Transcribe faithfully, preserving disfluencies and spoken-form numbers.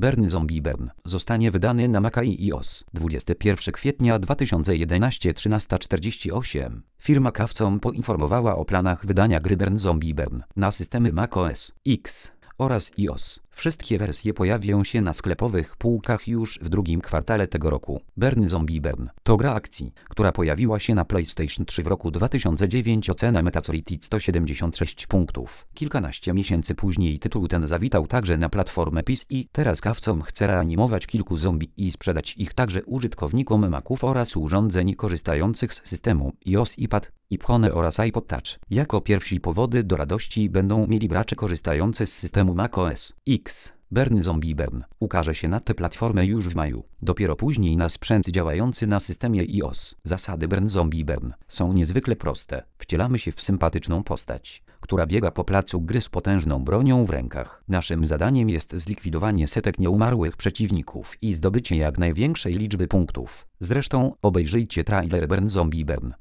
Burn Zombie Burn zostanie wydany na Maca i iOS dwudziestego pierwszego kwietnia dwa tysiące jedenastego trzynasta czterdzieści osiem. Firma Capcom poinformowała o planach wydania gry Burn Zombie Burn na systemy macOS X oraz iOS. Wszystkie wersje pojawią się na sklepowych półkach już w drugim kwartale tego roku. Burn Zombie Burn to gra akcji, która pojawiła się na PlayStation trzy w roku dwa tysiące dziewiątym. Ocena Metacritic sto siedemdziesiąt sześć punktów. Kilkanaście miesięcy później tytuł ten zawitał także na platformę P C i teraz Capcom chce reanimować kilku zombie i sprzedać ich także użytkownikom Maców oraz urządzeń korzystających z systemu iOS, iPad, iPhone oraz iPod Touch. Jako pierwsi powody do radości będą mieli gracze korzystający z systemu macOS X. Burn Zombie Burn ukaże się na tę platformę już w maju. Dopiero później na sprzęt działający na systemie iOS. Zasady Burn Zombie Burn są niezwykle proste. Wcielamy się w sympatyczną postać, która biega po placu gry z potężną bronią w rękach. Naszym zadaniem jest zlikwidowanie setek nieumarłych przeciwników i zdobycie jak największej liczby punktów. Zresztą obejrzyjcie trailer Burn Zombie Burn.